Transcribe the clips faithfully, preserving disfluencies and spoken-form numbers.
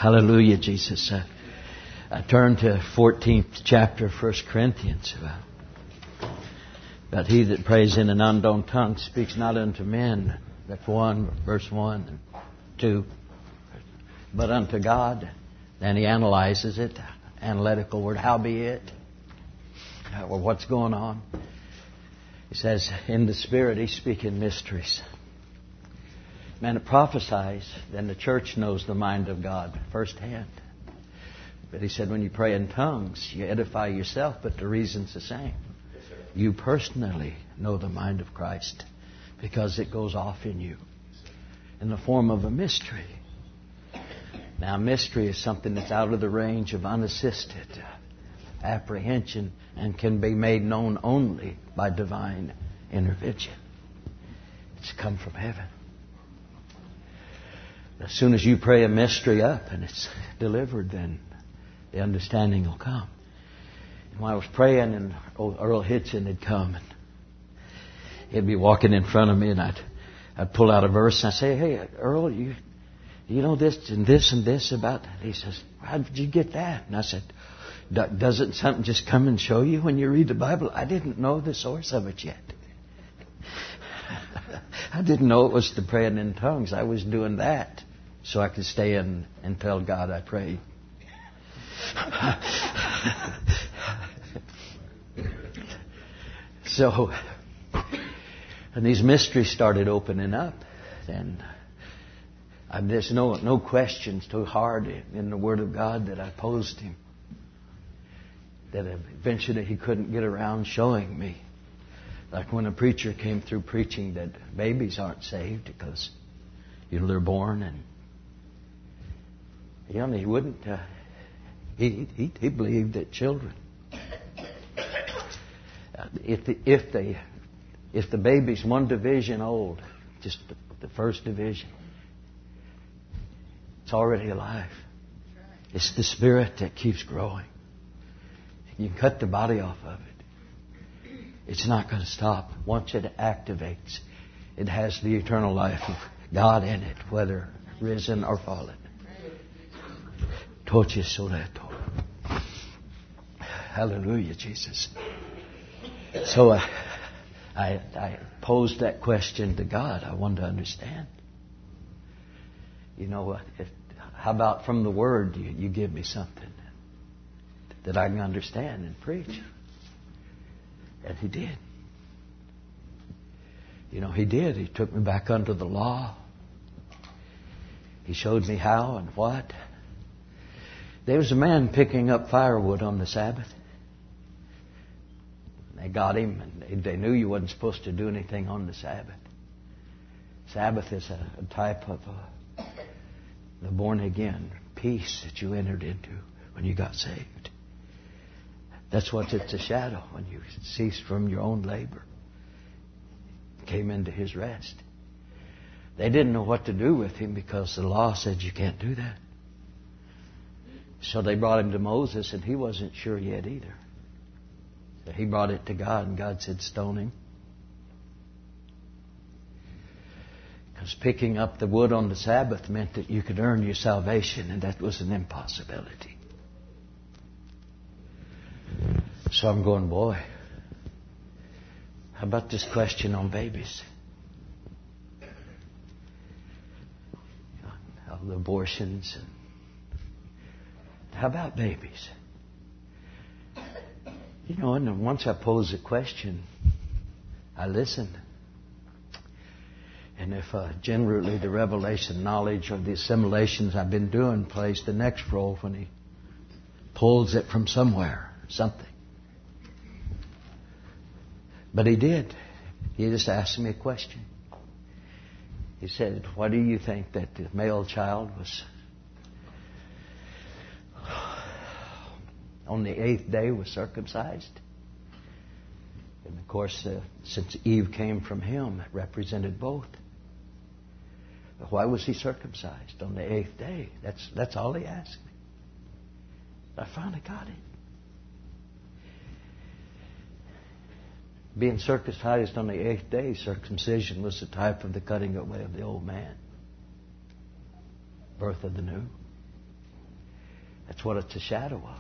Hallelujah, Jesus. Uh, I turn to fourteenth chapter of First Corinthians. Uh, but he that prays in an unknown tongue speaks not unto men. That's one, verse one and two. But unto God. Then he analyzes it. Analytical word, howbeit. Uh, well, what's going on? He says, in the Spirit he's speaking mysteries. Man that prophesies, then the church knows the mind of God firsthand. But he said, when you pray in tongues, you edify yourself, but the reason's the same. You personally know the mind of Christ because it goes off in you in the form of a mystery. Now, mystery is something that's out of the range of unassisted apprehension and can be made known only by divine intervention. It's come from heaven. As soon as you pray a mystery up and it's delivered, then the understanding will come. And when I was praying, and Earl Hitchin had come, and he'd be walking in front of me, and I'd I'd pull out a verse and I'd say, "Hey, Earl, you you know this and this and this about that?" He says, "How did you get that?" And I said, "Doesn't something just come and show you when you read the Bible?" I didn't know the source of it yet. I didn't know it was the praying in tongues. I was doing that so I could stay in and tell God I prayed. So, and these mysteries started opening up, and there's no no questions too hard in the Word of God that I posed him, that eventually he couldn't get around showing me. Like when a preacher came through preaching that babies aren't saved because, you know, they're born, and you know, he wouldn't. Uh, he, he he believed that children, uh, if the, if they if the baby's one division old, just the, the first division, it's already alive. It's the spirit that keeps growing. You can cut the body off of it. It's not going to stop. Once it activates, it has the eternal life of God in it, whether risen or fallen. Toche soleto. Hallelujah, Jesus. So uh, I, I posed that question to God. I wanted to understand. You know, if, how about from the Word you, you give me something that I can understand and preach? And he did. You know, he did. He took me back under the law. He showed me how and what. There was a man picking up firewood on the Sabbath. They got him, and they knew you wasn't supposed to do anything on the Sabbath. Sabbath is a, a type of a, the born again peace that you entered into when you got saved. That's what it's a shadow when you ceased from your own labor. Came into his rest. They didn't know what to do with him because the law said you can't do that. So they brought him to Moses, and he wasn't sure yet either. So he brought it to God, and God said, stone him. Because picking up the wood on the Sabbath meant that you could earn your salvation, and that was an impossibility. So I'm going, boy, how about this question on babies? All the abortions. And how about babies? You know, and once I posed a question, I listened. And if uh, generally the revelation knowledge of the assimilations I've been doing plays the next role when he pulls it from somewhere, something. But he did. He just asked me a question. He said, why do you think that the male child was on the eighth day was circumcised? And of course, uh, since Eve came from him, it represented both. But why was he circumcised on the eighth day? That's that's all he asked me. I finally got it. Being circumcised on the eighth day, circumcision was the type of the cutting away of the old man. Birth of the new. That's what it's a shadow of.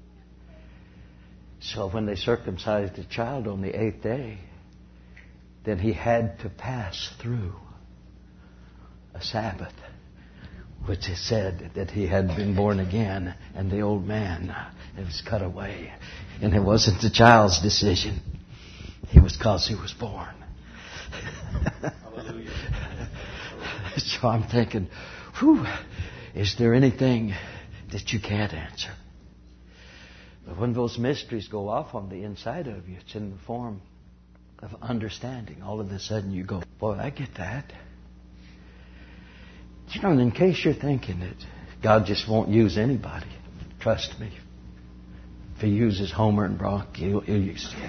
So when they circumcised the child on the eighth day, then he had to pass through a Sabbath, which is said that he had been born again, and the old man, it was cut away. And it wasn't the child's decision. It was because he was born. Hallelujah. So I'm thinking, whew, is there anything that you can't answer? But when those mysteries go off on the inside of you, it's in the form of understanding. All of a sudden you go, boy, I get that. You know, and in case you're thinking that God just won't use anybody, trust me. If He uses Homer and Brock, He'll, he'll use you.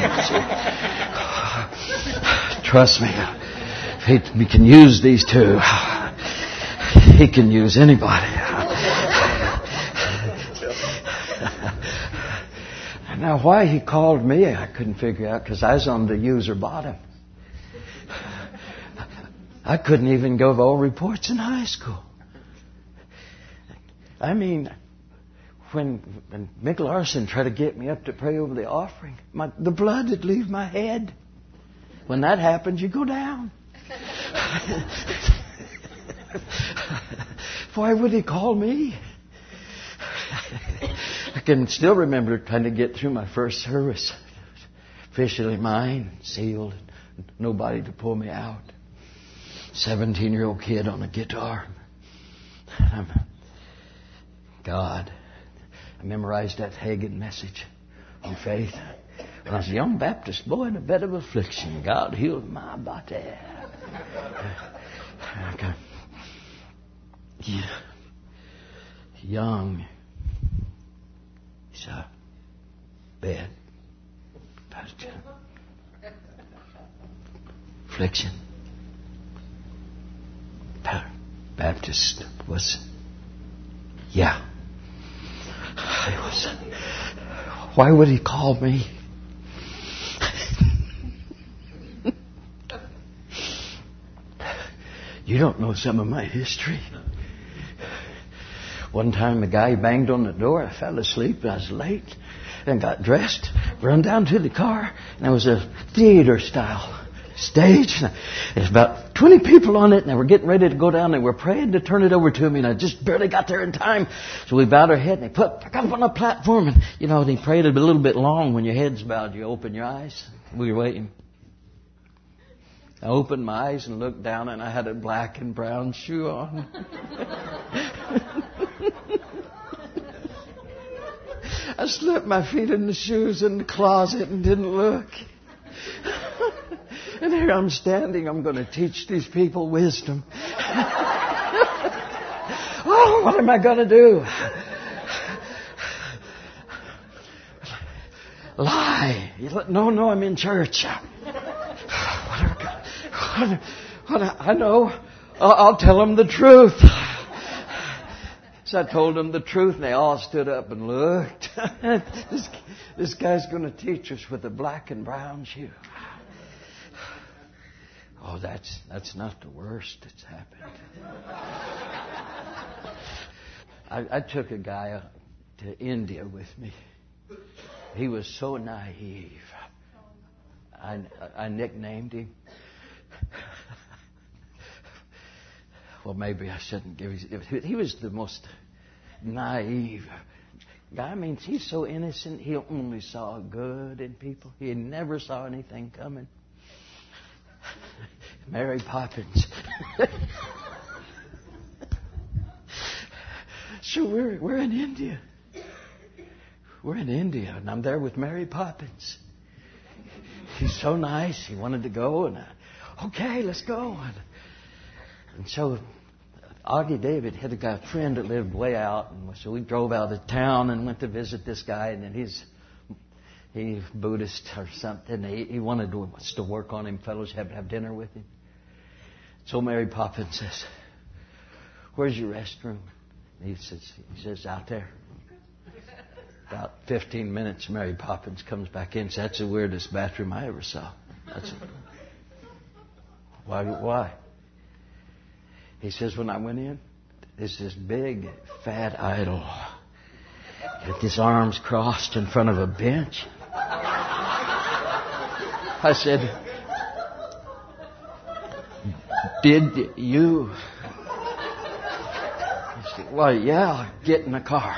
Trust me. If He can use these two, He can use anybody. Now, why He called me, I couldn't figure out, because I was on the user bottom. I couldn't even go to all reports in high school. I mean, when, when Mick Larson tried to get me up to pray over the offering, my, the blood would leave my head. When that happens, you go down. Why would He call me? I can still remember trying to get through my first service. Officially mine, sealed, nobody to pull me out. Seventeen-year-old kid on a guitar. I'm, God, I memorized that Hagen message on faith. When I was a young Baptist boy in a bed of affliction, God healed my body. Okay. Yeah. Young. So, bed. Affliction. Baptist was, yeah. I was, why would He call me? You don't know some of my history. One time a guy banged on the door. I fell asleep. I was late and got dressed, run down to the car, and there was a theater-style stage. There's about twenty people on it, and they were getting ready to go down. They were praying to turn it over to me, and I just barely got there in time. So we bowed our head, and they put I got up on the platform, and you know, and he prayed a little bit long. When your head's bowed, you open your eyes. We were waiting. I opened my eyes and looked down, and I had a black and brown shoe on. I slipped my feet in the shoes in the closet and didn't look. And here I'm standing. I'm going to teach these people wisdom. Oh, what am I going to do? Lie. No, no, I'm in church. What, what, I know. I'll tell them the truth. So I told them the truth, and they all stood up and looked. this, this guy's going to teach us with a black and brown shoe. Oh, that's that's not the worst that's happened. I, I took a guy to India with me. He was so naive. I, I nicknamed him. Well, maybe I shouldn't give him. He was the most naive guy. I mean, he's so innocent. He only saw good in people. He never saw anything coming. Mary Poppins. So we're we're in India. We're in India, and I'm there with Mary Poppins. He's so nice. He wanted to go, and I, okay, let's go. And, and so Augie David had a guy, friend that lived way out, and so we drove out of town and went to visit this guy, and then he's he Buddhist or something. He, he wanted to, us to work on him, fellowship, have dinner with him. So Mary Poppins says, "Where's your restroom?" And he says, "He says out there." About fifteen minutes, Mary Poppins comes back in and says, "That's the weirdest bathroom I ever saw." That's why? Why? He says, "When I went in, there's this big fat idol with his arms crossed in front of a bench. I said, "Did you?" He said, "Well, yeah, get in the car."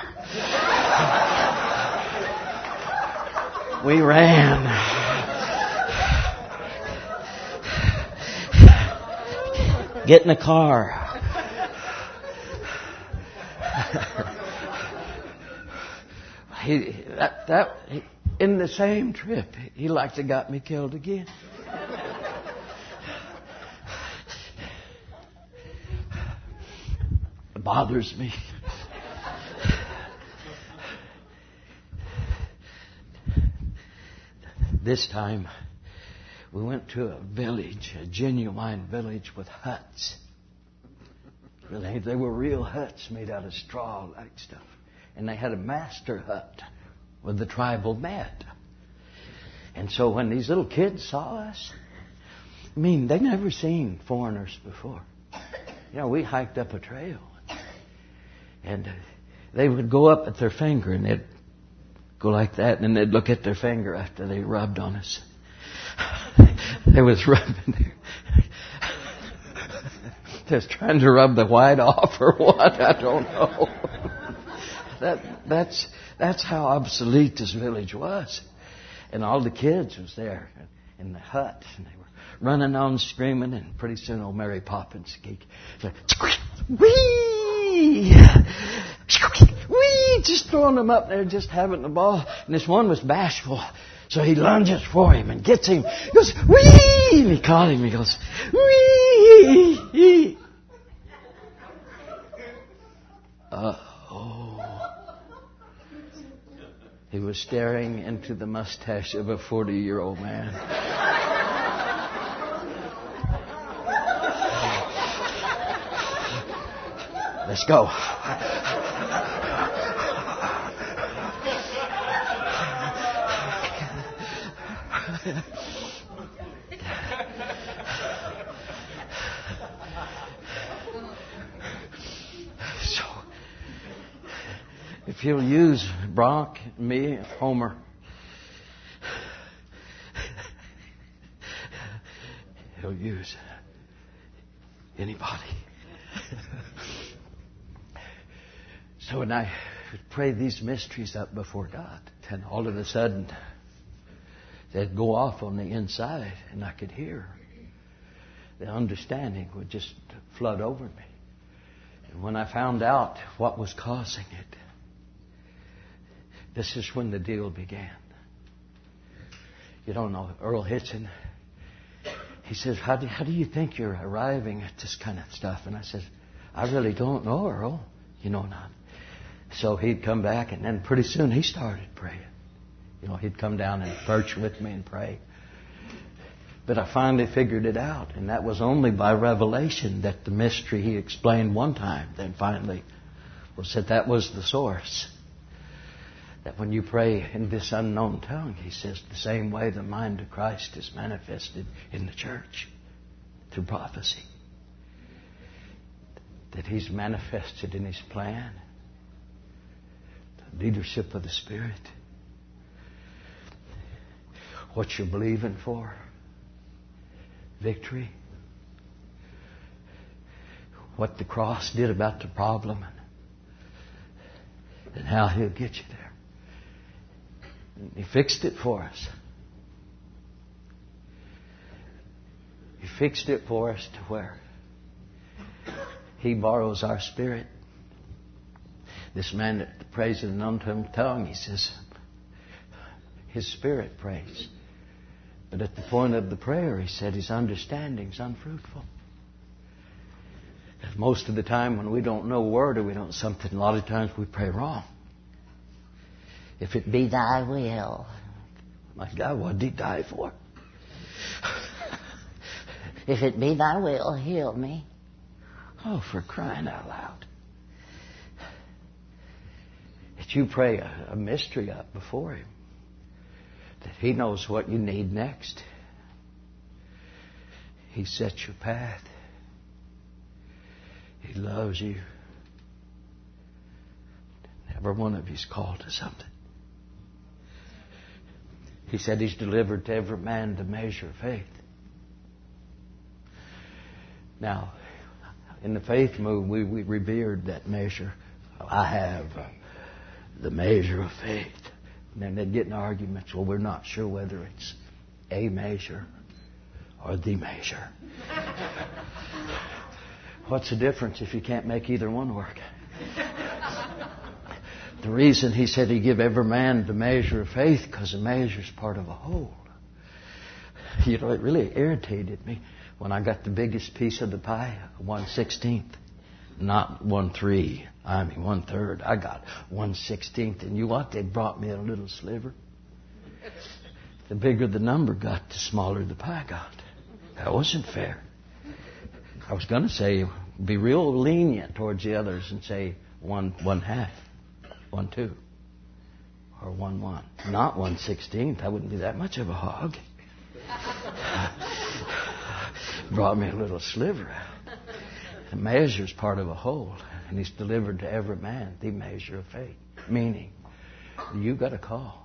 We ran. Get in the car. he, that, that, he, in the same trip, he like to got me killed again. It bothers me. This time, we went to a village, a genuine village with huts. Really, they were real huts made out of straw like stuff. And they had a master hut with the tribal mat. And so when these little kids saw us, I mean, they'd never seen foreigners before. You know, we hiked up a trail. And they would go up at their finger and they'd go like that, and then they'd look at their finger after they rubbed on us. They was rubbing. Just trying to rub the white off or what? I don't know. That that's that's how obsolete this village was, and all the kids was there in the hut, and they were running on, screaming, and pretty soon old Mary Poppins geek, wee, wee, just throwing them up there, just having the ball, and this one was bashful. So he lunges for him and gets him. He goes, wee! And he caught him. He goes, wee! Uh-oh. He was staring into the mustache of a forty-year-old man. Let's go. So, if you'll use Bronk, me, Homer, he'll use anybody. So when I pray these mysteries up before God, and all of a sudden they'd go off on the inside, and I could hear. The understanding would just flood over me. And when I found out what was causing it, this is when the deal began. You don't know, Earl Hitson, he says, how do, how do you think you're arriving at this kind of stuff? And I said, I really don't know, Earl. You know not. So he'd come back, and then pretty soon he started praying. You know, he'd come down and perch with me and pray. But I finally figured it out, and that was only by revelation that the mystery he explained one time, then finally was that that was the source. That when you pray in this unknown tongue, he says, the same way the mind of Christ is manifested in the church through prophecy. That he's manifested in his plan, the leadership of the Spirit. What you're believing for. Victory. What the cross did about the problem. And how he'll get you there. He fixed it for us. He fixed it for us to where he borrows our spirit. This man that prays in an unknown tongue, he says, his spirit prays. But at the point of the prayer, he said, his understanding's unfruitful. Because most of the time when we don't know a word or we don't something, a lot of times we pray wrong. If it be thy will. My God, what did he die for? If it be thy will, heal me. Oh, for crying out loud. That you pray a, a mystery up before him. That he knows what you need next. He sets your path. He loves you. Every one of you's called to something. He said He's delivered to every man the measure of faith. Now, in the faith move, we, we revered that measure. I have uh, the measure of faith. And then they'd get in arguments. Well, we're not sure whether it's a measure or the measure. What's the difference if you can't make either one work? The reason He said He give every man the measure of faith, because a measure is part of a whole. You know, it really irritated me when I got the biggest piece of the pie, one sixteenth, not one three. I mean one third. I got one sixteenth, and you know what? They brought me a little sliver. The bigger the number got, the smaller the pie got. That wasn't fair. I was going to say, be real lenient towards the others and say one one half, one two, or one one. Not one sixteenth. I wouldn't be that much of a hog. Brought me a little sliver out. The measure is part of a whole, and He's delivered to every man the measure of faith. Meaning, you got a call.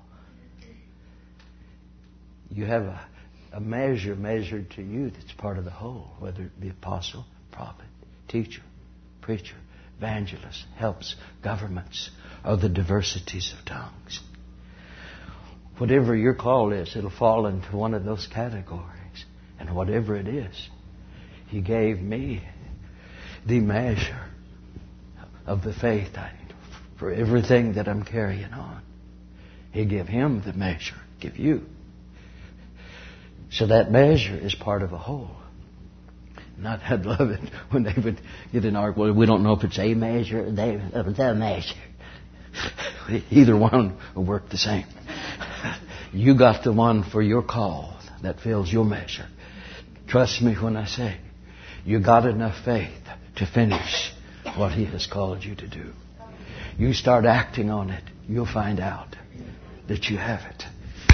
You have a, a measure measured to you that's part of the whole, whether it be apostle, prophet, teacher, preacher, evangelist, helps, governments, or the diversities of tongues. Whatever your call is, it'll fall into one of those categories. And whatever it is, He gave me the measure of the faith I need for everything that I'm carrying on. He gave Him the measure, give you. So that measure is part of a whole. And I'd love it when they would get an argument. Well, we don't know if it's a measure or they, it's a measure. Either one will work the same. You got the one for your call that fills your measure. Trust me when I say, you got enough faith to finish what He has called you to do. You start acting on it, you'll find out that you have it.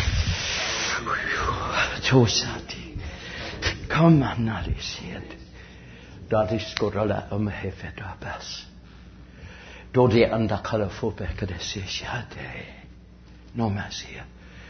Come on, Nari said. Dat is skorala om hefet abas. Dodi anda kalafope kadesishate. No masia.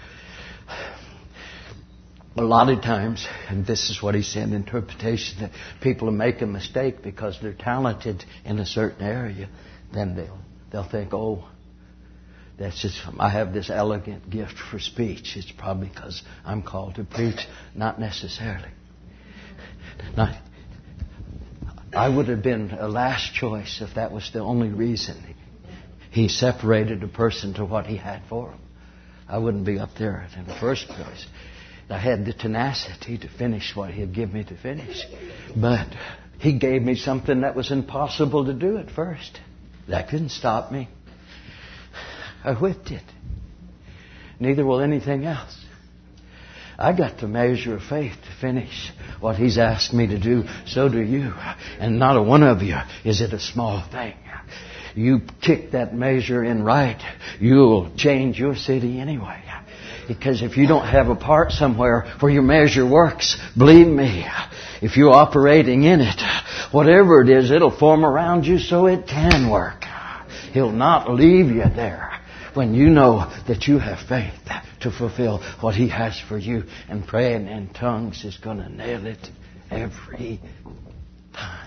A lot of times, and this is what he said, interpretation, that people make a mistake because they're talented in a certain area, then they'll they'll think, oh, that's just, I have this elegant gift for speech. It's probably because I'm called to preach. Not necessarily. Not, I would have been a last choice if that was the only reason He separated a person to what He had for him. I wouldn't be up there in the first place. I had the tenacity to finish what He had given me to finish. But He gave me something that was impossible to do at first. That couldn't stop me. I whipped it. Neither will anything else. I got the measure of faith to finish what He's asked me to do. So do you. And not a one of you is it a small thing. You kick that measure in right, you'll change your city anyway. Because if you don't have a part somewhere where your measure works, believe me, if you're operating in it, whatever it is, it'll form around you so it can work. He'll not leave you there when you know that you have faith to fulfill what He has for you. And praying in tongues is going to nail it every time.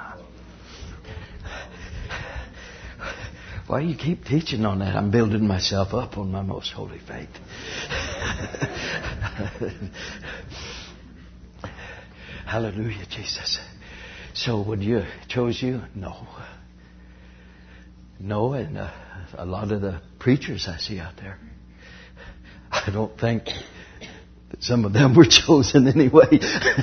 Why do you keep teaching on that? I'm building myself up on my most holy faith. Hallelujah, Jesus. So would you chose you? No. No, and uh, a lot of the preachers I see out there, I don't think that some of them were chosen anyway.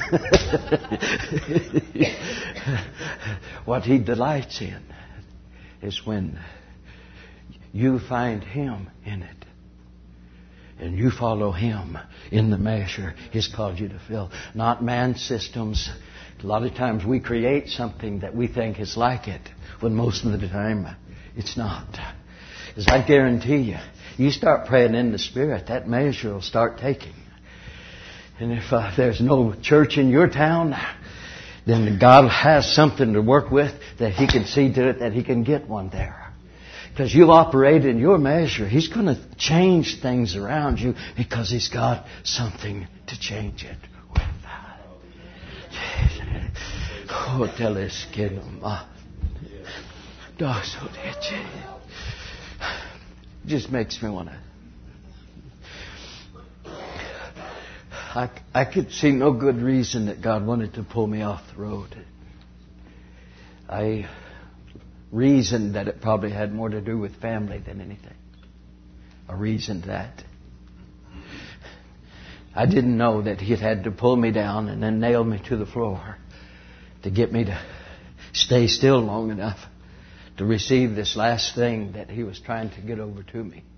What He delights in is when you find Him in it. And you follow Him in the measure He's called you to fill. Not man's systems. A lot of times we create something that we think is like it, when most of the time it's not. Because I guarantee you, you start praying in the Spirit, that measure will start taking. And if uh, there's no church in your town, then God has something to work with that He can see to it that He can get one there. Because you operate in your measure. He's going to change things around you because He's got something to change it with. Oh, tell us, get him. Just makes me want to. I, I could see no good reason that God wanted to pull me off the road. I reasoned that it probably had more to do with family than anything. I reasoned that. I didn't know that He had to pull me down and then nail me to the floor to get me to stay still long enough to receive this last thing that He was trying to get over to me.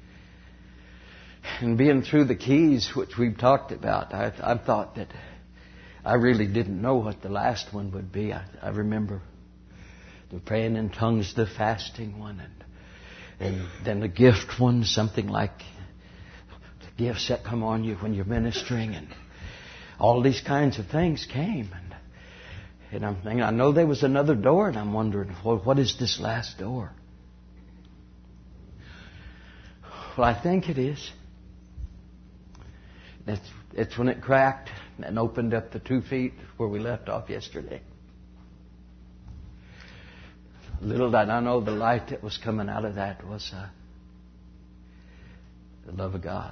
And being through the keys, which we've talked about, I, I thought that I really didn't know what the last one would be. I, I remember the praying in tongues, the fasting one, and, and then the gift one, something like the gifts that come on you when you're ministering, and all these kinds of things came. And, and I'm thinking, I know there was another door, and I'm wondering, well, what is this last door? Well, I think it is. It's, it's when it cracked and opened up the two feet where we left off yesterday. Little did I know the light that was coming out of that was uh, the love of God.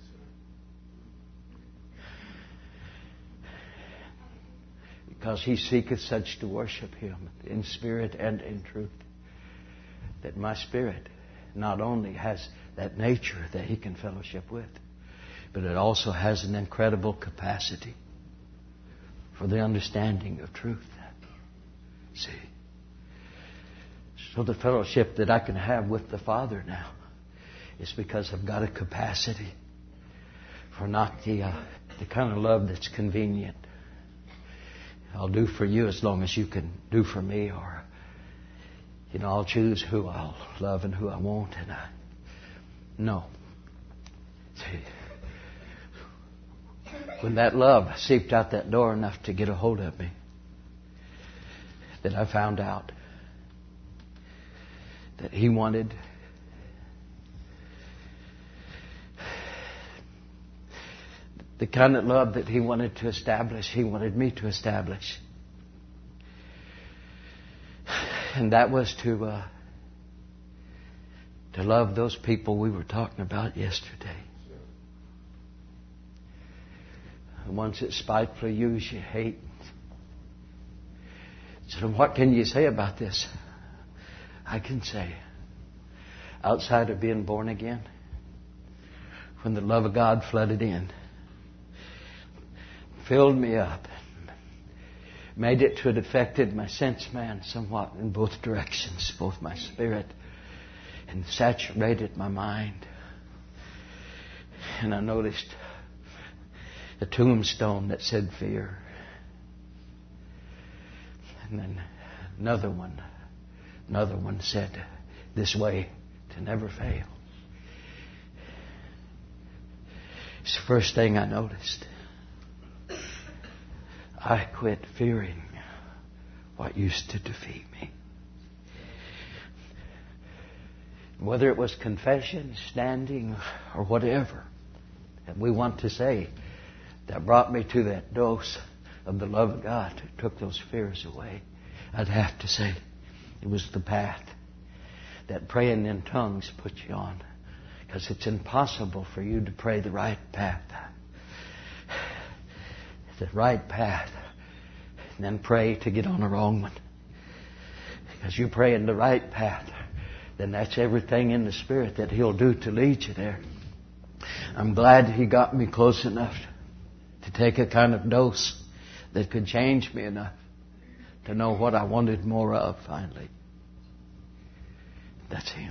Because He seeketh such to worship Him in spirit and in truth. That my spirit not only has that nature that He can fellowship with, but it also has an incredible capacity for the understanding of truth. See? So the fellowship that I can have with the Father now is because I've got a capacity for not the, uh, the kind of love that's convenient. I'll do for you as long as you can do for me, or, you know, I'll choose who I'll love and who I won't. And I, no. See, when that love seeped out that door enough to get a hold of me, that I found out that He wanted the kind of love that He wanted to establish, He wanted me to establish. And that was to uh, to love those people we were talking about yesterday. The ones that spitefully use you, hate. So what can you say about this? I can say, outside of being born again, when the love of God flooded in, filled me up, made it to it affected my sense man somewhat in both directions, both my spirit, and saturated my mind. And I noticed a tombstone that said fear. And then another one, another one said, this way to never fail. It's the first thing I noticed. I quit fearing what used to defeat me. Whether it was confession, standing, or whatever that we want to say, that brought me to that dose of the love of God that took those fears away, I'd have to say it was the path that praying in tongues put you on. Because it's impossible for you to pray the right path. The right path. And then pray to get on the wrong one. Because you pray in the right path, then that's everything in the Spirit that He'll do to lead you there. I'm glad He got me close enough to take a kind of dose that could change me enough to know what I wanted more of finally. That's Him.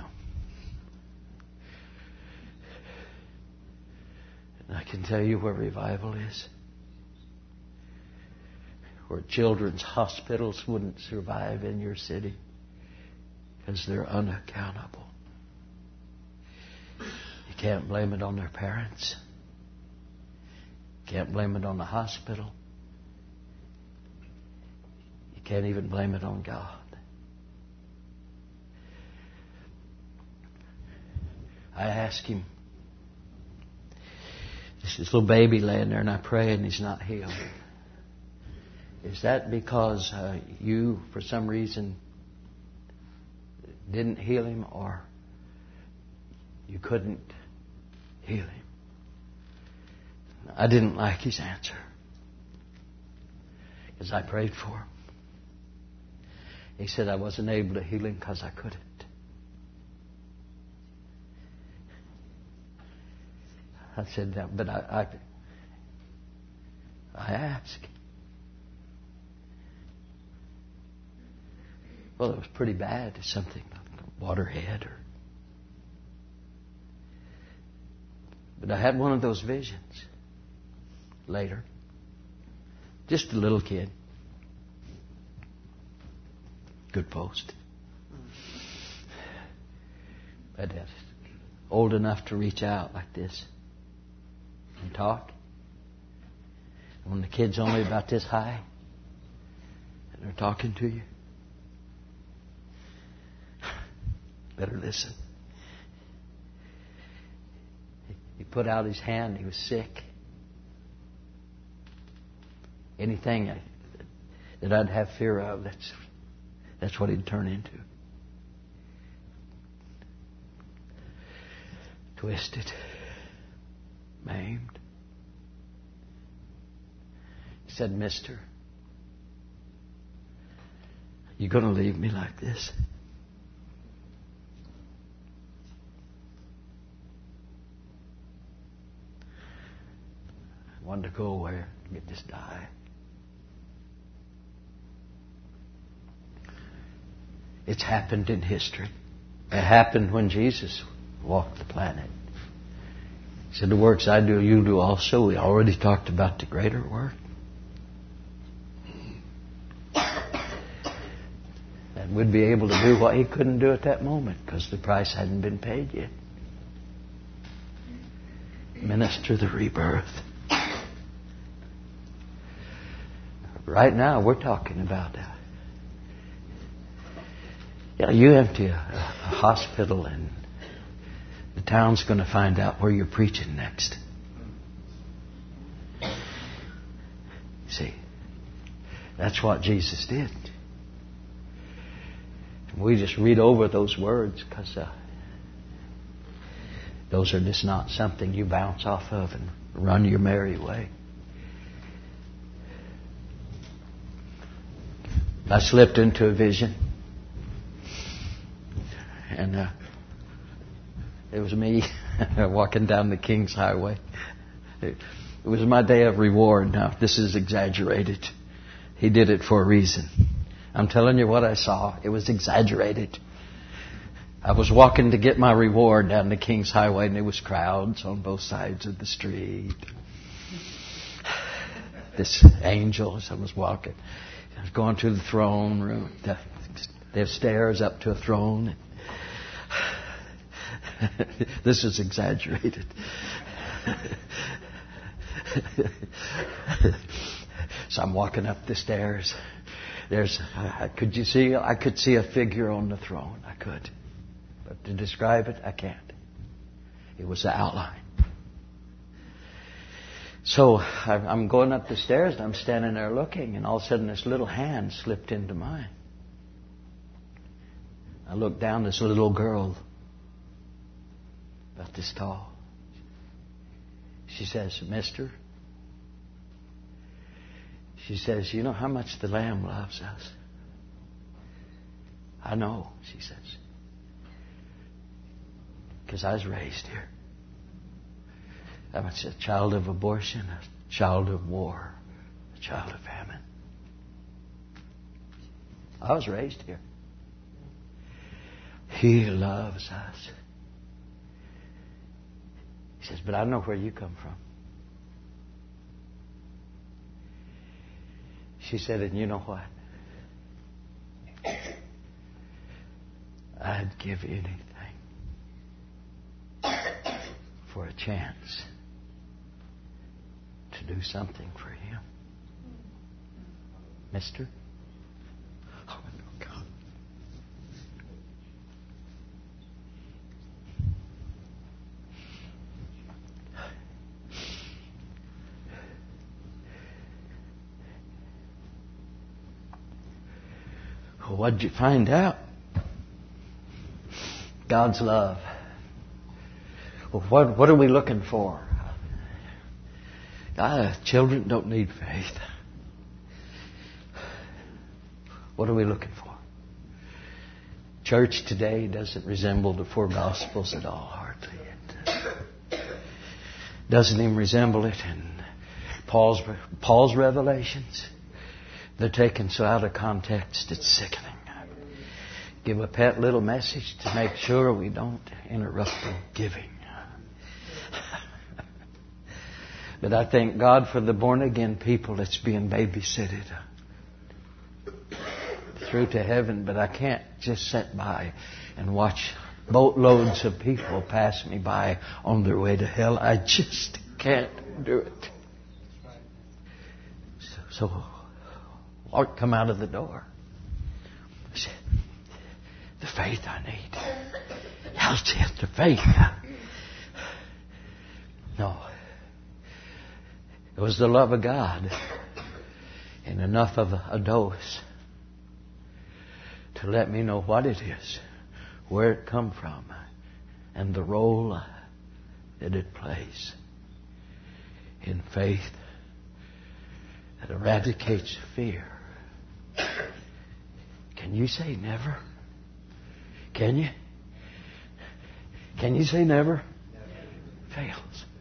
And I can tell you where revival is. Where children's hospitals wouldn't survive in your city because they're unaccountable. You can't blame it on their parents. You can't blame it on the hospital. You can't even blame it on God. I asked him, this little baby laying there, and I pray and he's not healed. Is that because uh, you, for some reason, didn't heal him, or you couldn't heal him? I didn't like his answer, because I prayed for him. He said I wasn't able to heal him because I couldn't. I said that, but I, I, I asked. Well, it was pretty bad. Something, waterhead, or. But I had one of those visions later. Just a little kid. Good post. But uh, old enough to reach out like this and talk. And when the kid's only about this high and they're talking to you, better listen. He put out his hand. He was sick. Anything that I'd have fear of, that's that's what he'd turn into. Twisted, maimed. He said, "Mister, you going to leave me like this?" I wanted to go where? Get just die. It's happened in history. It happened when Jesus walked the planet. He said, the works I do, you do also. We already talked about the greater work. And we'd be able to do what he couldn't do at that moment because the price hadn't been paid yet. Minister the rebirth. Right now, we're talking about that. Yeah, you empty a, a hospital and the town's going to find out where you're preaching next. See, that's what Jesus did. We just read over those words because uh, those are just not something you bounce off of and run your merry way. I slipped into a vision. And uh, it was me walking down the King's Highway. It, it was my day of reward. Now, this is exaggerated. He did it for a reason. I'm telling you what I saw. It was exaggerated. I was walking to get my reward down the King's Highway, and there was crowds on both sides of the street. This angel, as I was walking, I was going to the throne room. There's stairs up to a throne. This is exaggerated. So I'm walking up the stairs. There's, uh, could you see? I could see a figure on the throne. I could, but to describe it, I can't. It was the outline. So I'm going up the stairs and I'm standing there looking, and all of a sudden this little hand slipped into mine. I looked down. This little girl, about this tall. She says, "Mister," she says, "you know how much the Lamb loves us?" "I know," she says, "because I was raised here. I was a child of abortion, a child of war, a child of famine. I was raised here. He loves us." He says, "But I know where you come from." She said, "And you know what? I'd give anything for a chance to do something for him." Mister? Oh, God. Well, what did you find out? God's love. Well, what, what are we looking for? Ah, children don't need faith. What are we looking for? Church today doesn't resemble the four Gospels at all, hardly. It doesn't even resemble it in Paul's, Paul's revelations. They're taken so out of context, it's sickening. Give a pet little message to make sure we don't interrupt the giving. But I thank God for the born-again people that's being babysitted through to heaven. But I can't just sit by and watch boatloads of people pass me by on their way to hell. I just can't do it. So, so I'll come out of the door. I said, the faith I need. How's it? The faith. No. It was the love of God and enough of a dose to let me know what it is, where it come from, and the role that it plays in faith that eradicates fear. Can you say never? Can you? Can you say never? Fails.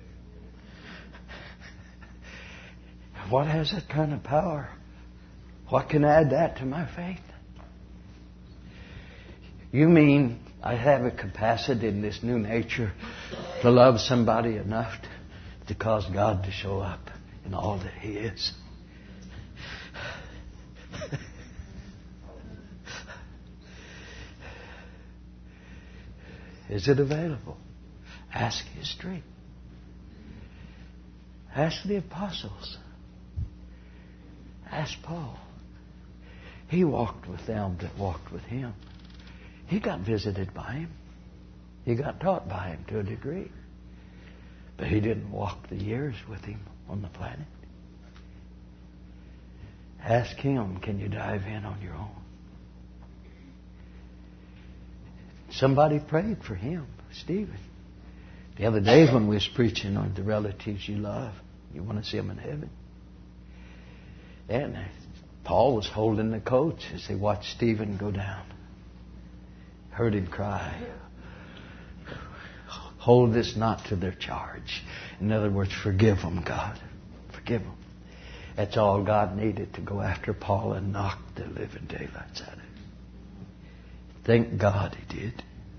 What has that kind of power? What can add that to my faith? You mean I have a capacity in this new nature to love somebody enough to, to cause God to show up in all that He is? Is it available? Ask history. Ask the apostles. Ask Paul. He walked with them that walked with him. He got visited by him. He got taught by him to a degree. But he didn't walk the years with him on the planet. Ask him, can you dive in on your own? Somebody prayed for him, Stephen. The other day when we was preaching on the relatives you love, you want to see them in heaven. And Paul was holding the coach as they watched Stephen go down. Heard him cry, hold this not to their charge. In other words, forgive them, God. Forgive them. That's all God needed to go after Paul and knock the living daylights out of him. Thank God He did.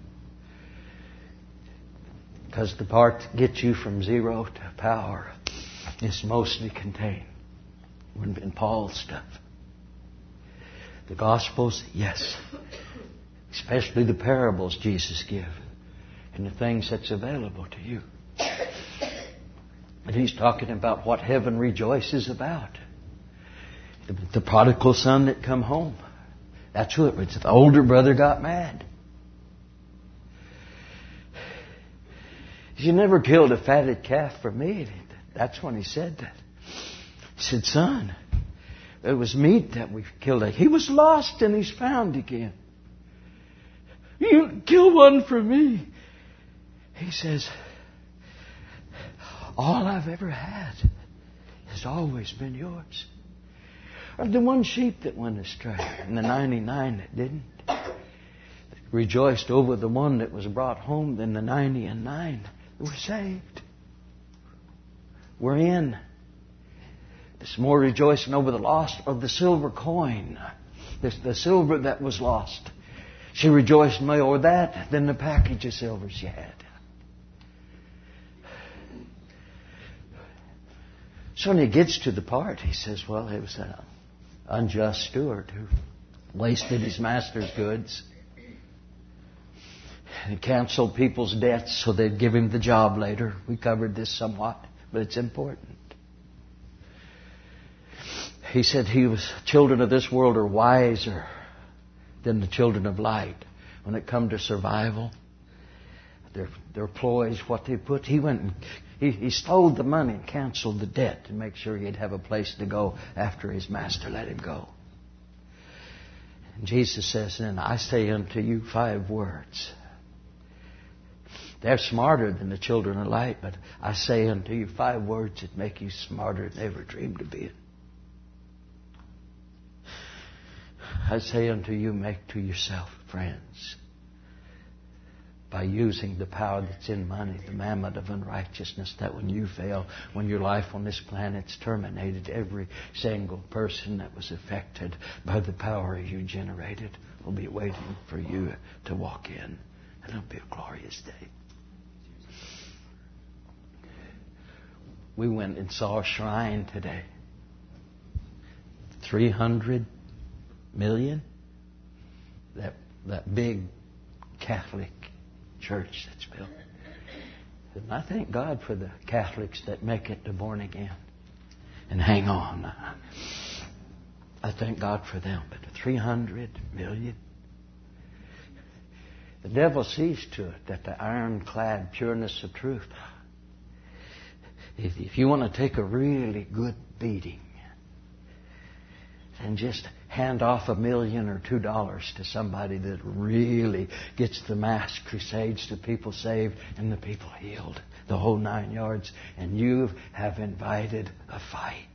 Because the part that gets you from zero to power is mostly contained in Paul's stuff. The Gospels, yes. Especially the parables Jesus gives and the things that's available to you. And He's talking about what heaven rejoices about. The, the prodigal son that come home. That's who it was. The older brother got mad. You never killed a fatted calf for me. That's when he said that. He said, son, it was meat that we killed. He was lost and he's found again. You kill one for me. He says, all I've ever had has always been yours. Or the one sheep that went astray and the ninety-nine that didn't. Rejoiced over the one that was brought home than the ninety and nine that were saved. We're in. It's more rejoicing over the lost of the silver coin. The, the silver that was lost. She rejoiced more over that than the package of silver she had. So when he gets to the part, he says, well, it was an unjust steward who wasted his master's goods and canceled people's debts so they'd give him the job later. We covered this somewhat, but it's important. He said he was, children of this world are wiser than the children of light. When it come to survival, their, their ploys, what they put, he went and he, he stole the money and canceled the debt to make sure he'd have a place to go after his master let him go. And Jesus says, and I say unto you five words. They're smarter than the children of light, but I say unto you five words that make you smarter than ever dreamed to be. I say unto you, make to yourself friends by using the power that's in money, the mammon of unrighteousness, that when you fail, when your life on this planet's terminated, every single person that was affected by the power you generated will be waiting for you to walk in. And it'll be a glorious day. We went and saw a shrine today. three hundred million? That, that big Catholic church that's built. And I thank God for the Catholics that make it to born again and hang on. I thank God for them. But three hundred million? The devil sees to it that the ironclad pureness of truth. If, if you want to take a really good beating, and just hand off a million or two dollars to somebody that really gets the mass crusades, to people saved and the people healed, the whole nine yards, and you have invited a fight.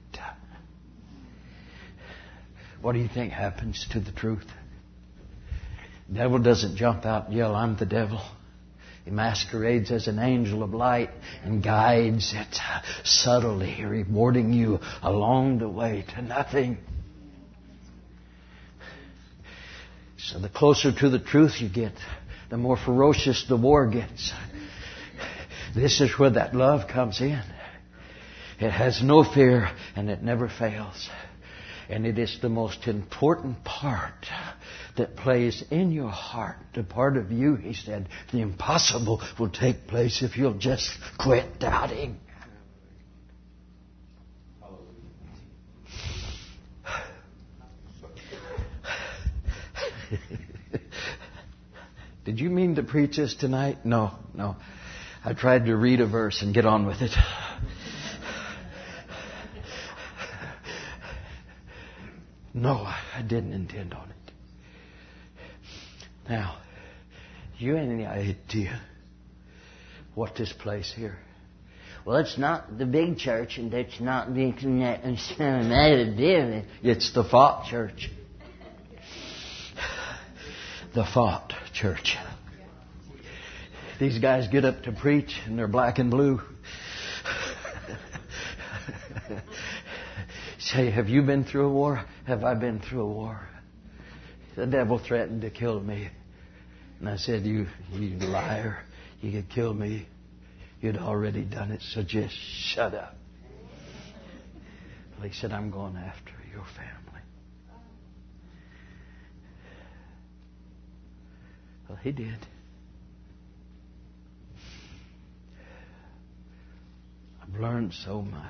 What do you think happens to the truth? The devil doesn't jump out and yell, I'm the devil. He masquerades as an angel of light and guides it subtly, rewarding you along the way to nothing. So the closer to the truth you get, the more ferocious the war gets. This is where that love comes in. It has no fear and it never fails. And it is the most important part that plays in your heart. The part of you, he said, the impossible will take place if you'll just quit doubting. Did you mean to preach this tonight? No, no. I tried to read a verse and get on with it. No, I didn't intend on it. Now, you have any idea what this place here? Well, it's not the big church, and it's not the It's the Fought Church. The Fought Church. These guys get up to preach, and they're black and blue. Say, have you been through a war? Have I been through a war? The devil threatened to kill me. And I said, you, you liar. You could kill me. You'd already done it, so just shut up. Well, he said, I'm going after your family. Well, he did. I've learned so much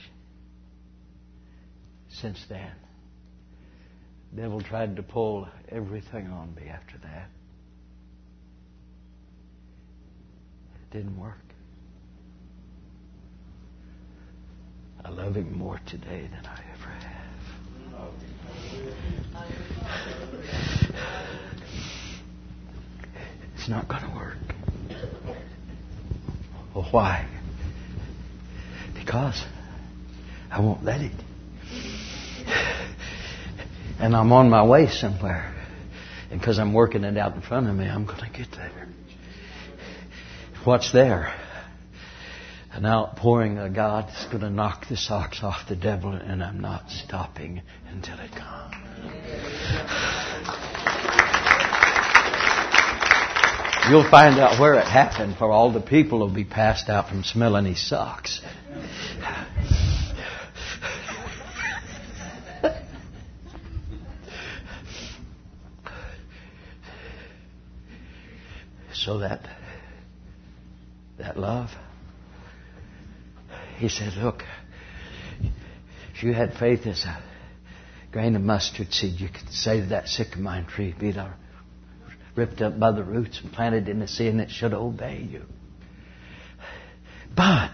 since then. The devil tried to pull everything on me after that. It didn't work. I love him more today than I ever have. It's not going to work. Well, why? Because I won't let it. And I'm on my way somewhere. And because I'm working it out in front of me, I'm going to get there. What's there? An outpouring of God is going to knock the socks off the devil, and I'm not stopping until it comes. You'll find out where it happened, for all the people will be passed out from smelling his socks. So that that love, he said, look, if you had faith as a grain of mustard seed, you could say to that sycamore tree, be thou ripped up by the roots and planted in the sea, and it should obey you. But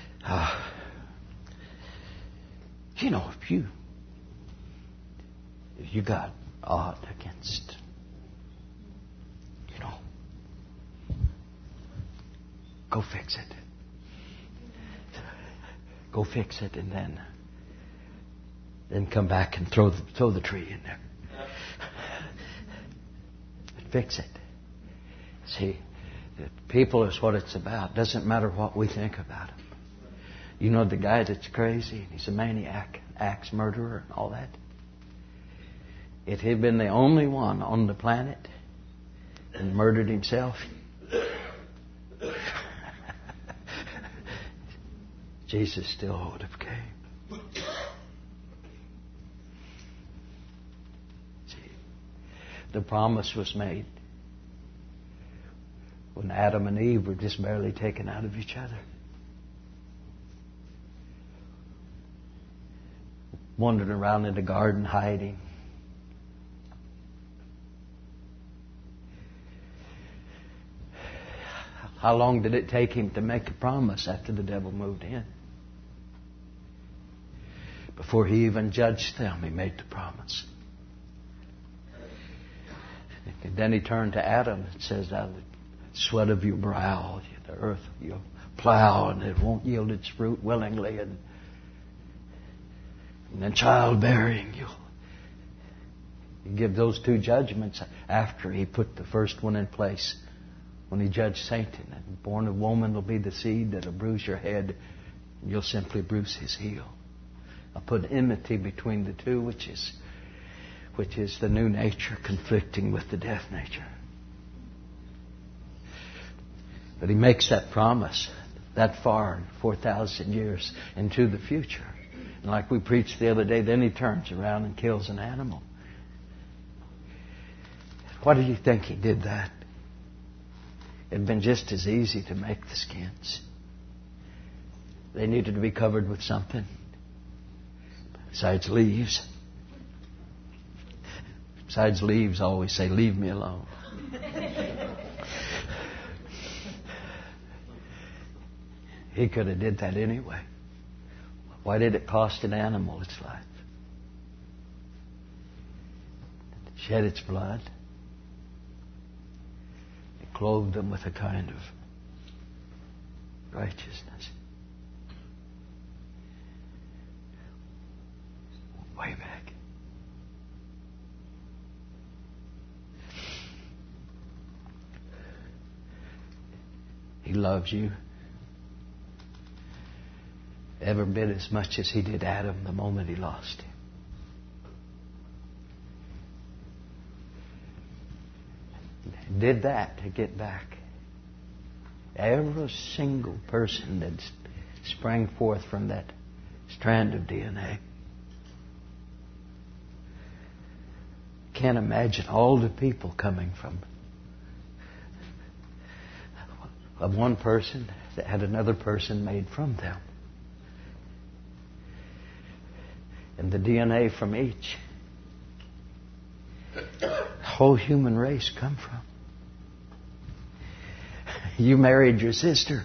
uh, you know, if you You got odd against, you know, go fix it. Go fix it, and then, then come back and throw the, throw the tree in there. Fix it. See, people is what it's about. Doesn't matter what we think about him. You know the guy that's crazy, he's a maniac, axe murderer, and all that. If he'd been the only one on the planet and murdered himself, Jesus still would have came. See, the promise was made when Adam and Eve were just barely taken out of each other. Wandering around in the garden hiding. How long did it take him to make a promise after the devil moved in? Before he even judged them, he made the promise. And then he turned to Adam and says, out of the sweat of your brow, the earth you'll plow, and it won't yield its fruit willingly. And, and then childbearing, you'll you give those two judgments after he put the first one in place. When he judged Satan, and born of woman will be the seed that'll bruise your head, and you'll simply bruise his heel. I'll put enmity between the two, which is which is the new nature conflicting with the death nature. But he makes that promise that far, four thousand years into the future. And like we preached the other day, then he turns around and kills an animal. Why do you think he did that? It had been just as easy to make the skins. They needed to be covered with something besides leaves. Besides leaves, I always say, leave me alone. He could have did that anyway. Why did it cost an animal its life? It shed its blood. Clothed them with a kind of righteousness. Way back. He loves you every bit as much as he did Adam the moment he lost him. Did that to get back every single person that sprang forth from that strand of D N A. Can't imagine all the people coming from of one person that had another person made from them. And the D N A from each. The whole human race come from. You married your sister.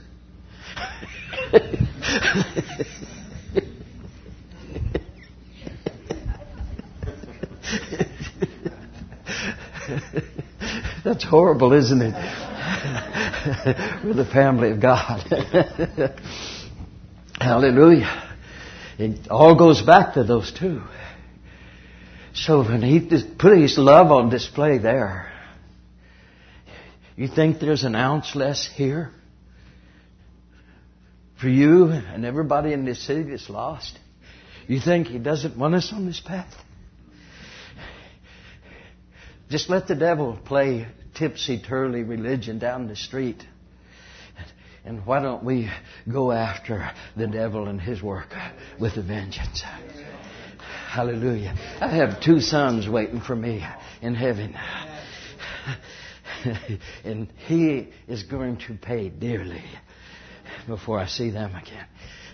That's horrible, isn't it? We're the family of God. Hallelujah. It all goes back to those two. So when he put his love on display there, you think there's an ounce less here for you and everybody in this city that's lost? You think he doesn't want us on this path? Just let the devil play tipsy-turvy religion down the street. And why don't we go after the devil and his work with a vengeance? Hallelujah. I have two sons waiting for me in heaven. And he is going to pay dearly before I see them again.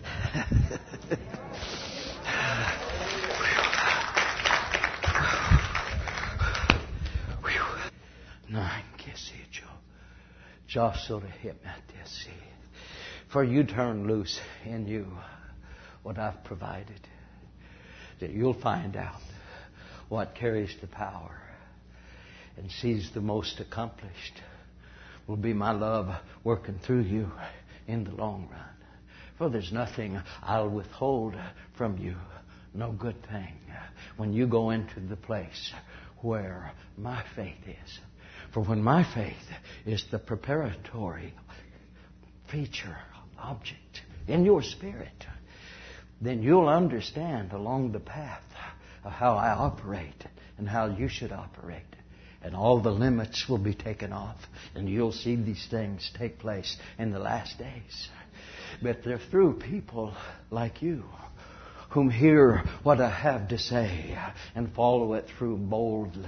For you turn loose in you what I've provided, that you'll find out what carries the power and sees the most accomplished will be my love working through you in the long run. For there's nothing I'll withhold from you, no good thing, when you go into the place where my faith is. For when my faith is the preparatory feature, object in your spirit, then you'll understand along the path of how I operate and how you should operate. And all the limits will be taken off. And you'll see these things take place in the last days. But they're through people like you, whom hear what I have to say and follow it through boldly.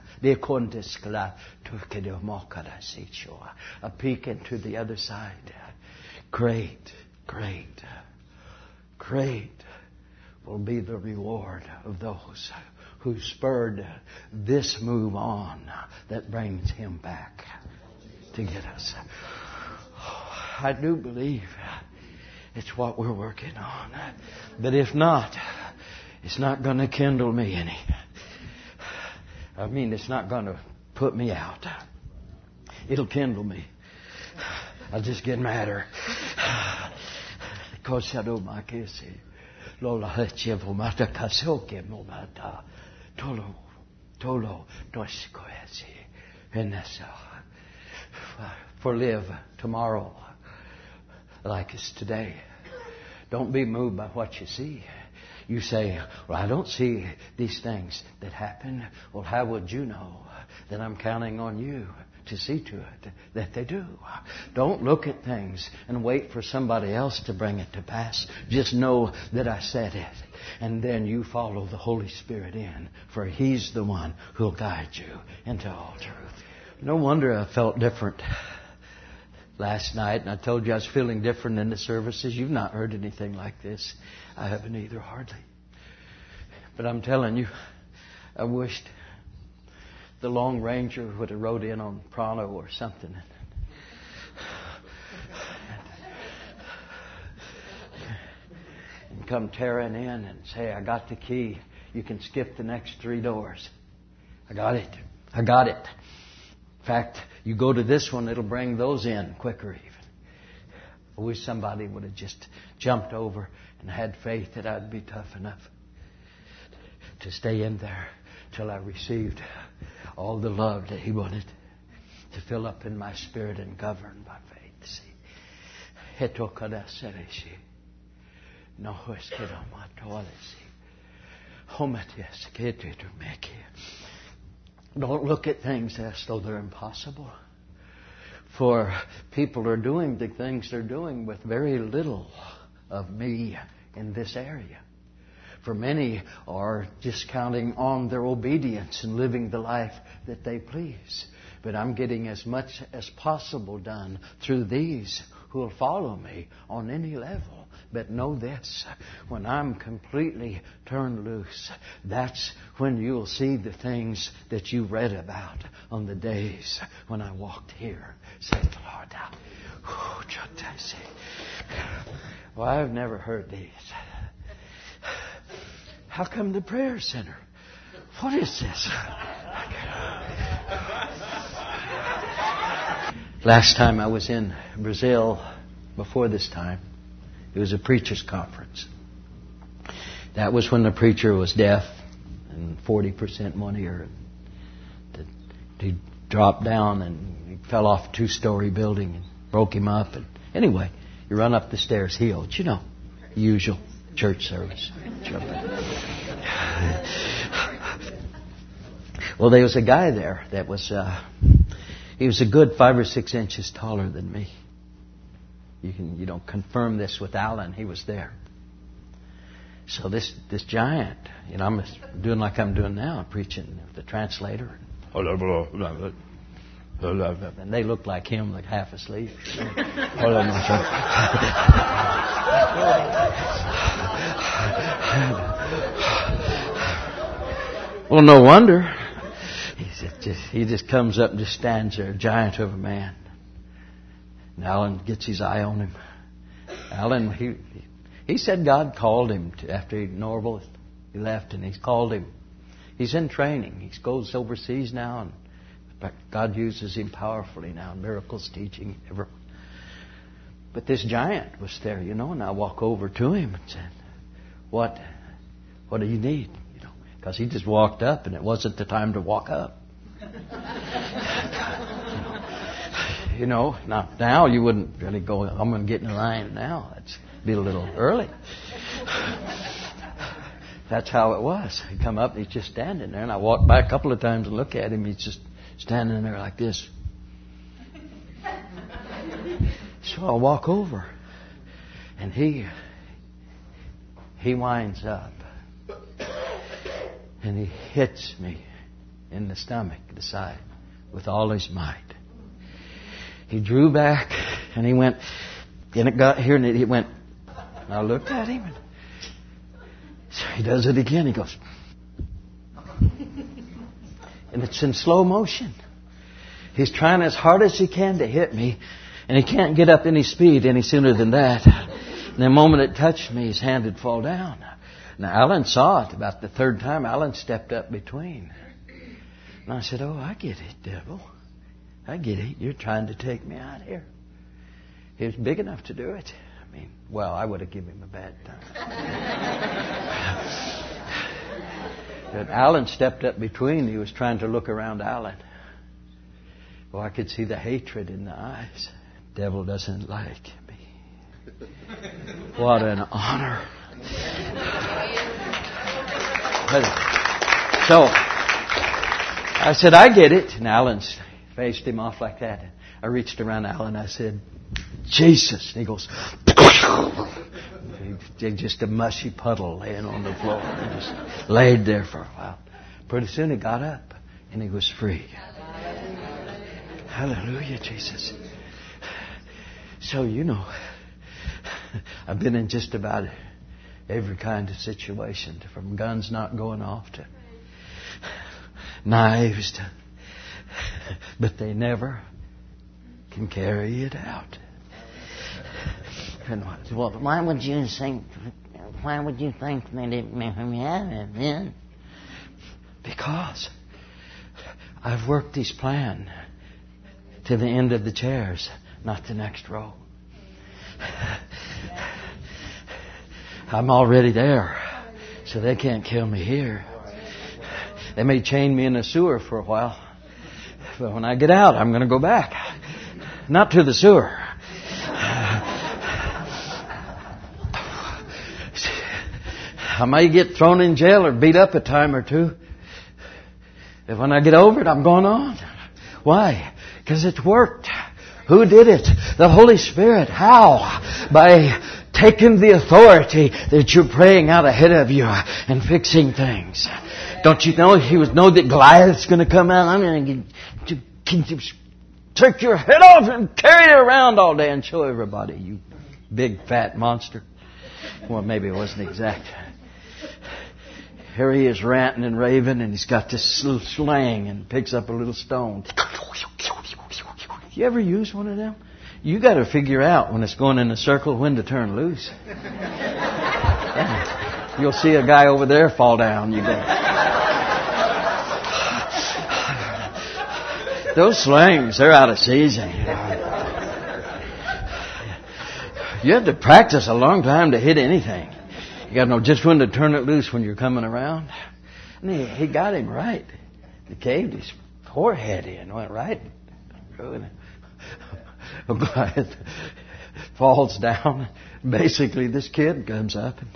A peek into the other side. Great, great, great will be the reward of those who spurred this move on that brings Him back to get us. I do believe it's what we're working on. But if not, it's not going to kindle me any. I mean, it's not going to put me out. It'll kindle me. I'll just get madder. Tolo, tolo, for live tomorrow like it's today. Don't be moved by what you see. You say, well, I don't see these things that happen. Well, how would you know that I'm counting on you to see to it that they do? Don't look at things and wait for somebody else to bring it to pass. Just know that I said it. And then you follow the Holy Spirit in, for He's the one who'll guide you into all truth. No wonder I felt different last night, and I told you I was feeling different in the services. You've not heard anything like this. I haven't either, hardly. But I'm telling you, I wished the Long Ranger would have rode in on Prano or something. And come tearing in and say, I got the key. You can skip the next three doors. I got it. I got it. In fact, you go to this one, it'll bring those in quicker even. I wish somebody would have just jumped over and had faith that I'd be tough enough to stay in there till I received all the love that He wanted to fill up in my spirit and govern by faith. See, no es que no mato. Don't look at things as though they're impossible. For people are doing the things they're doing with very little of me in this area. For many are just counting on their obedience and living the life that they please. But I'm getting as much as possible done through these who will follow me on any level. But know this, when I'm completely turned loose, that's when you'll see the things that you read about on the days when I walked here. Say the Lord. Well, I've never heard these. How come the prayer center? What is this? Last time I was in Brazil, before this time, it was a preacher's conference. That was when the preacher was deaf and forty percent one ear. He dropped down and he fell off a two-story building and broke him up. And anyway, you run up the stairs healed. You know, usual church service. Well, there was a guy there that was, uh, he was a good five or six inches taller than me. You can, you know, confirm this with Alan. He was there. So this this giant, you know, I'm doing like I'm doing now, preaching with the translator. And they looked like him, like half asleep. Well, no wonder. He just, he just comes up and just stands there, a giant of a man. And Alan gets his eye on him. Alan, he he said God called him to, after he, Norval, he left, and He called him. He's in training. He goes overseas now, and in fact, God uses him powerfully now. Miracles, teaching, everyone. But this giant was there, you know, and I walk over to him and said, "What? What do you need?" You know, because he just walked up, and it wasn't the time to walk up. You know, now, now you wouldn't really go, "I'm going to get in line now." That'd be a little early. That's how it was. He'd come up, and he's just standing there, and I walked by a couple of times and look at him. He's just standing there like this. So I walk over, and he he winds up, and he hits me in the stomach, the side, with all his might. He drew back, and he went, and it got here, and it, it went. And I looked at him, and so he does it again. He goes, and it's in slow motion. He's trying as hard as he can to hit me, and he can't get up any speed any sooner than that. And the moment it touched me, his hand would fall down. Now, Alan saw it about the third time. Alan stepped up between. And I said, "Oh, I get it, devil. I get it. You're trying to take me out here." He was big enough to do it. I mean, well, I would have given him a bad time. But Alan stepped up between. He was trying to look around Alan. Well, I could see the hatred in the eyes. The devil doesn't like me. What an honor. So, I said, "I get it." And Alan faced him off like that. I reached around Alan. I said, "Jesus." And he goes, he, just a mushy puddle laying on the floor. He just laid there for a while. Pretty soon he got up and he was free. Hallelujah, Jesus. So, you know, I've been in just about every kind of situation, from guns not going off to knives to, but they never can carry it out. And well, why would you think? Why would you think they didn't have it then? Because I've worked this plan to the end of the chairs, not the next row. I'm already there, so they can't kill me here. They may chain me in the sewer for a while, but when I get out, I'm going to go back. Not to the sewer. I may get thrown in jail or beat up a time or two. But when I get over it, I'm going on. Why? Because it's worked. Who did it? The Holy Spirit. How? By taking the authority that you're praying out ahead of you and fixing things. Don't you know He was know that Goliath's going to come out? I'm going to get, take your head off and carry it around all day and show everybody, you big fat monster. Well, maybe it wasn't exact. Here he is ranting and raving, and he's got this little sling and picks up a little stone. You ever use one of them? You got to figure out when it's going in a circle when to turn loose. Yeah. You'll see a guy over there fall down. You go. Those slings, they're out of season. You have to practice a long time to hit anything. You got to know just when to turn it loose when you're coming around. And he, he got him right. He caved his forehead in, went right through. Goliath falls down. Basically, this kid comes up and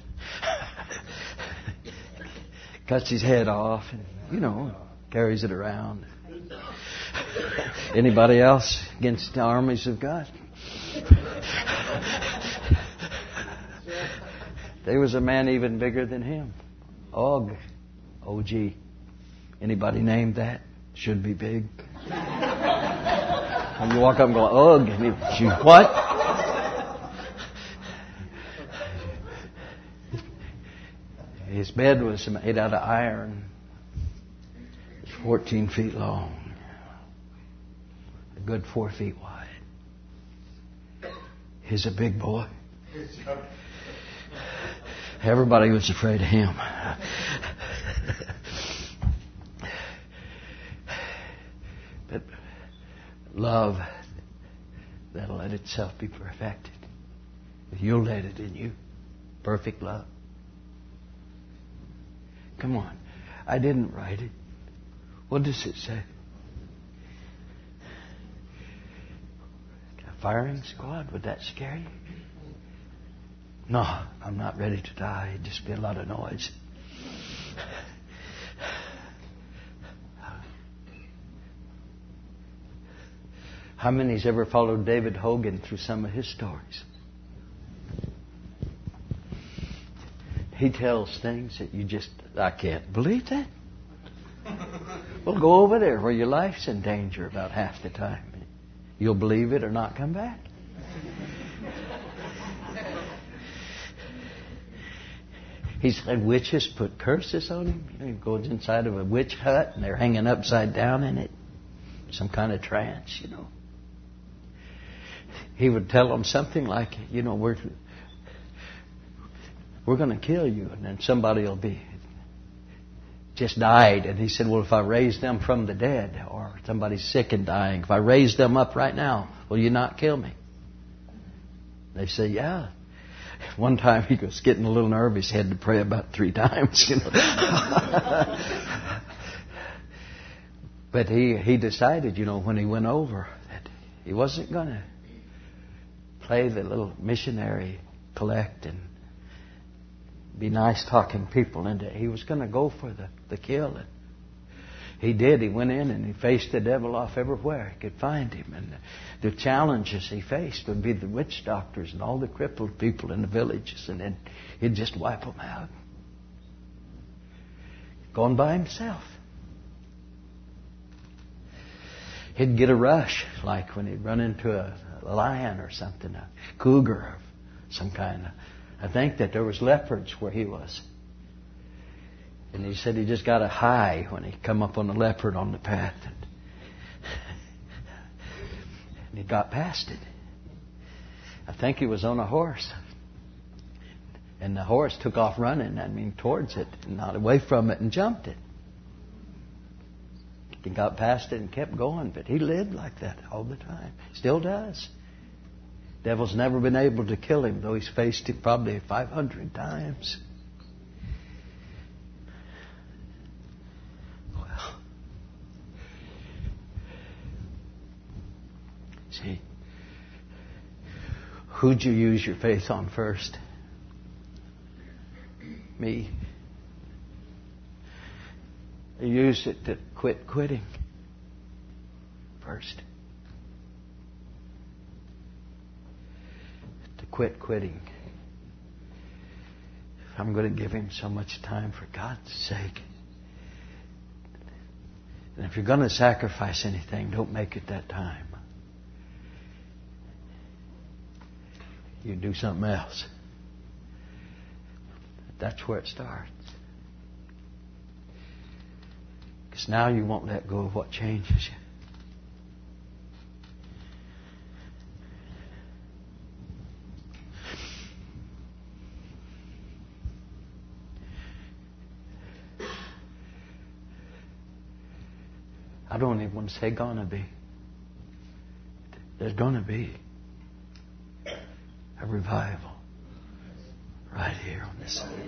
cuts his head off, and you know, carries it around. Anybody else against the armies of God? There was a man even bigger than him. Og. O G. Anybody named that? Should be big. When you walk up and go, Og. And he, what? His bed was made out of iron. It's fourteen feet long. A good four feet wide. He's a big boy. Everybody was afraid of him. love that'll let itself be perfected. If you'll let it in you. Perfect love. Come on. I didn't write it. What does it say? A firing squad? Would that scare you? No, I'm not ready to die. It'd just be a lot of noise. How many's ever followed David Hogan through some of his stories? He tells things that you just, I can't believe that. Well, go over there where your life's in danger about half the time. You'll believe it or not come back. He said witches put curses on him. You know, he goes inside of a witch hut and they're hanging upside down in it. Some kind of trance, you know. He would tell them something like, you know, we're we're going to kill you, and then somebody will be just died. And he said, well, if I raise them from the dead, or somebody's sick and dying, if I raise them up right now, will you not kill me? They say, yeah. One time he was getting a little nervous. He had to pray about three times, you know. But he, he decided, you know, when he went over, that he wasn't going to play the little missionary, collect and be nice talking people into it. He was going to go for the, the kill. And he did. He went in and he faced the devil off everywhere he could find him. And the, the challenges he faced would be the witch doctors and all the crippled people in the villages. And then he'd just wipe them out. Going by himself. He'd get a rush, like when he'd run into a, a lion or something, a cougar of some kind. I think that there was leopards where he was. And he said he just got a high when he come up on the leopard on the path. And, and he got past it. I think he was on a horse. And the horse took off running, I mean, towards it, and not away from it, and jumped it. He got past it and kept going, but he lived like that all the time. Still does. Devil's never been able to kill him, though he's faced it probably five hundred times. Well, see, who'd you use your faith on first? Me. I used it to quit quitting first. To quit quitting. I'm going to give him so much time for God's sake. And if you're going to sacrifice anything, don't make it that time. You do something else. That's where it starts. Because now you won't let go of what changes you. I don't even want to say gonna be. There's gonna be a revival right here on this side.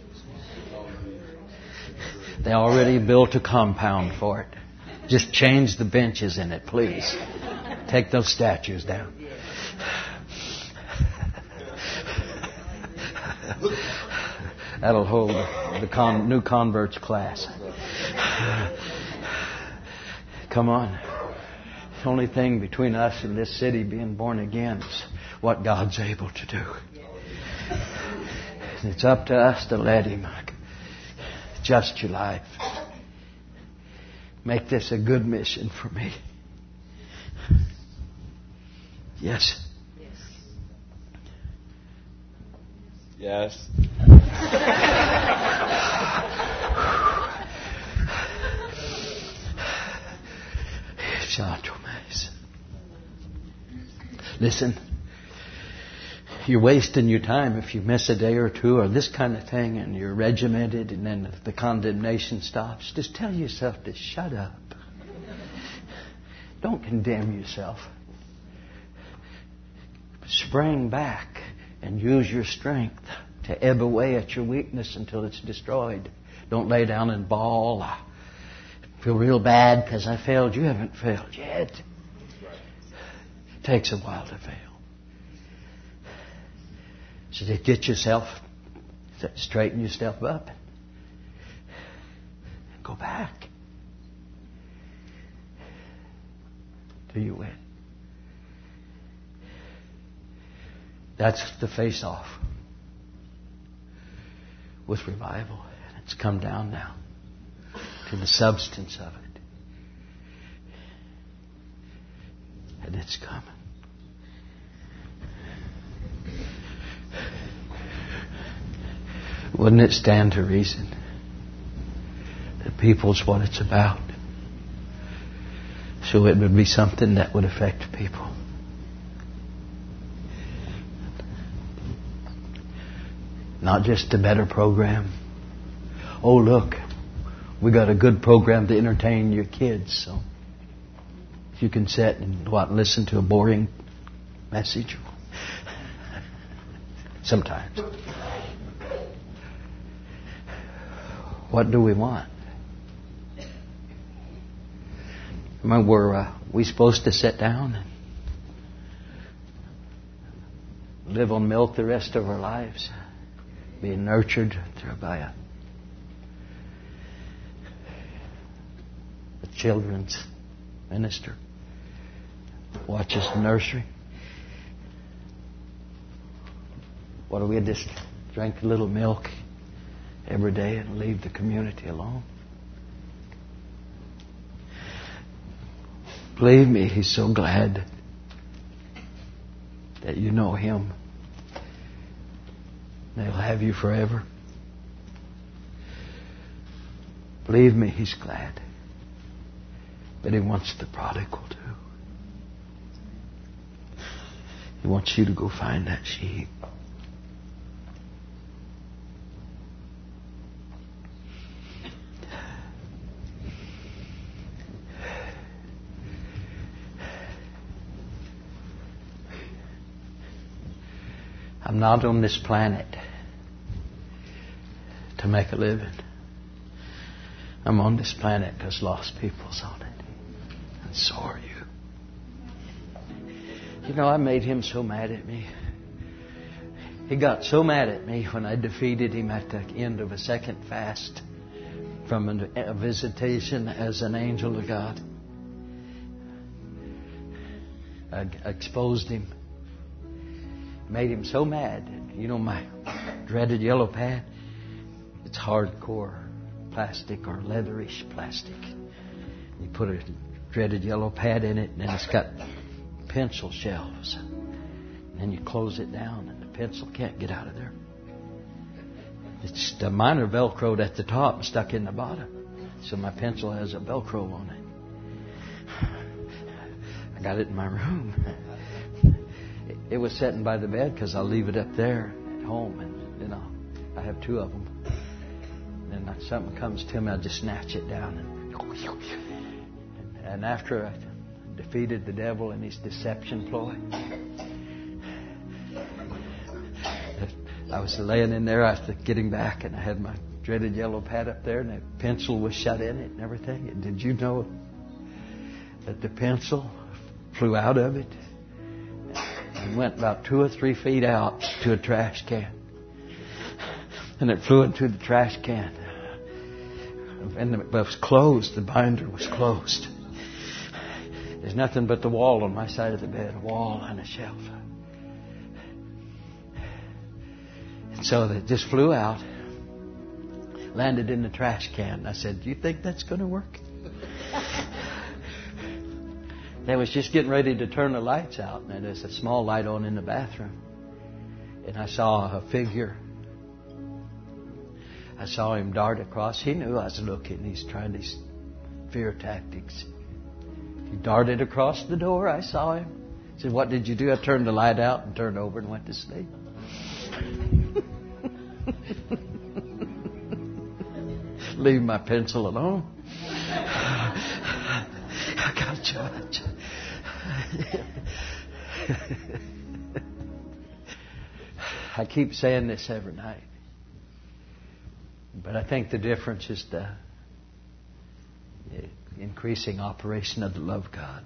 They already built a compound for it. Just change the benches in it, please. Take those statues down. That'll hold the con- new converts class. Come on. The only thing between us and this city being born again is what God's able to do. And it's up to us to let Him adjust your life. Make this a good mission for me. Yes? Yes. Listen. You're wasting your time if you miss a day or two or this kind of thing and you're regimented and then the condemnation stops. Just tell yourself to shut up. Don't condemn yourself. Spring back and use your strength to ebb away at your weakness until it's destroyed. Don't lay down and bawl. I feel real bad because I failed. You haven't failed yet. It takes a while to fail. So to get yourself, straighten yourself up, and go back till you win. That's the face-off with revival. And it's come down now to the substance of it. And it's coming. Wouldn't it stand to reason that people's what it's about? So it would be something that would affect people. Not just a better program. Oh, look, we got a good program to entertain your kids. So if you can sit and what, listen to a boring message. Sometimes. What do we want? I mean, were uh, we supposed to sit down and live on milk the rest of our lives? Being nurtured through by a, a children's minister. Watches the nursery. What do we just drink a little milk every day and leave the community alone? Believe me, He's so glad that you know Him. They'll have you forever. Believe me, He's glad. But He wants the prodigal too. He wants you to go find that sheep. I'm not on this planet to make a living. I'm on this planet because lost people's on it. And so are you. You know, I made Him so mad at me. He got so mad at me when I defeated Him at the end of a second fast from a visitation as an angel of God. I exposed Him. Made Him so mad. You know my dreaded yellow pad? It's hardcore plastic or leatherish plastic. You put a dreaded yellow pad in it and then it's got pencil shelves. And then you close it down and the pencil can't get out of there. It's the minor Velcroed at the top and stuck in the bottom. So my pencil has a Velcro on it. I got it in my room. It was sitting by the bed because I'll leave it up there at home, and you know I have two of them. And then something comes to me, I just snatch it down, and, and after I defeated the devil in his deception ploy, I was laying in there after getting back, and I had my dreaded yellow pad up there, and the pencil was shut in it and everything. And did you know that the pencil flew out of it? And went about two or three feet out to a trash can. And it flew into the trash can. And it was closed. The binder was closed. There's nothing but the wall on my side of the bed. A wall and a shelf. And so it just flew out. Landed in the trash can. I said, do you think that's going to work? They was just getting ready to turn the lights out, and there's a small light on in the bathroom. And I saw a figure. I saw him dart across. He knew I was looking. He's trying these fear tactics. He darted across the door. I saw him. He said, what did you do? I turned the light out and turned over and went to sleep. Leave my pencil alone. I keep saying this every night, but I think the difference is the increasing operation of the love of God.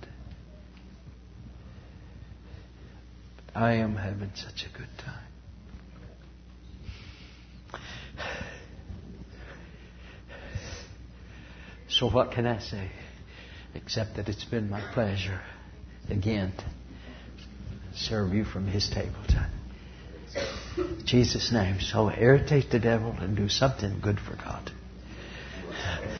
But I am having such a good time. So what can I say? Except that it's been my pleasure again to serve you from His table time. In Jesus' name. So irritate the devil and do something good for God.